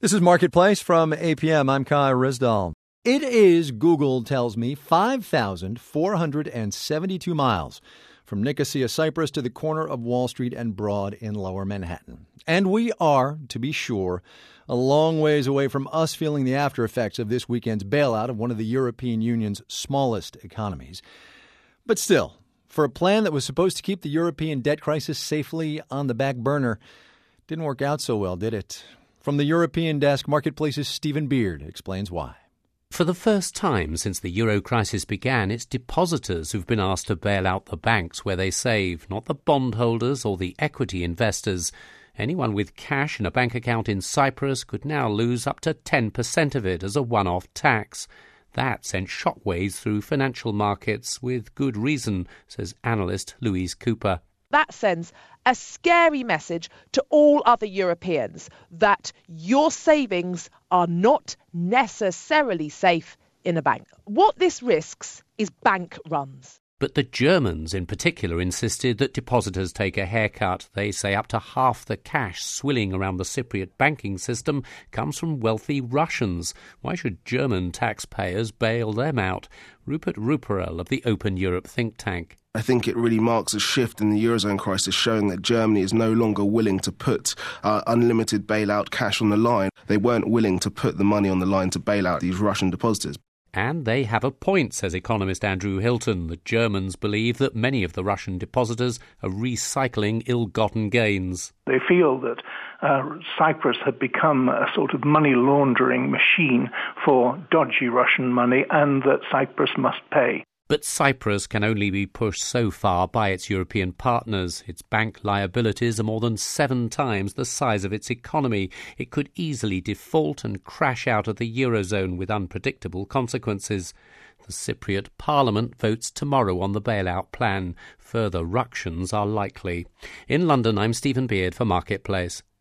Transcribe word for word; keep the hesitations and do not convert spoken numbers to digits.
This is Marketplace from A P M. I'm Kai Rizdal. It is, Google tells me, five thousand four hundred seventy-two miles from Nicosia, Cyprus to the corner of Wall Street and Broad in Lower Manhattan. And we are, to be sure, a long ways away from us feeling the after effects of this weekend's bailout of one of the European Union's smallest economies. But still, for a plan that was supposed to keep the European debt crisis safely on the back burner, didn't work out so well, did it? From the European desk, Marketplace's Stephen Beard explains why. For the first time since the euro crisis began, it's depositors who've been asked to bail out the banks where they save, not the bondholders or the equity investors. Anyone with cash in a bank account in Cyprus could now lose up to ten percent of it as a one-off tax. That sent shockwaves through financial markets with good reason, says analyst Louise Cooper. That sends a scary message to all other Europeans that your savings are not necessarily safe in a bank. What this risks is bank runs. But the Germans in particular insisted that depositors take a haircut. They say up to half the cash swilling around the Cypriot banking system comes from wealthy Russians. Why should German taxpayers bail them out? Rupert Ruparel of the Open Europe think tank. I think it really marks a shift in the Eurozone crisis, showing that Germany is no longer willing to put uh, unlimited bailout cash on the line. They weren't willing to put the money on the line to bail out these Russian depositors. And they have a point, says economist Andrew Hilton. The Germans believe that many of the Russian depositors are recycling ill-gotten gains. They feel that uh, Cyprus had become a sort of money laundering machine for dodgy Russian money and that Cyprus must pay. But Cyprus can only be pushed so far by its European partners. Its bank liabilities are more than seven times the size of its economy. It could easily default and crash out of the Eurozone with unpredictable consequences. The Cypriot Parliament votes tomorrow on the bailout plan. Further ructions are likely. In London, I'm Stephen Beard for Marketplace.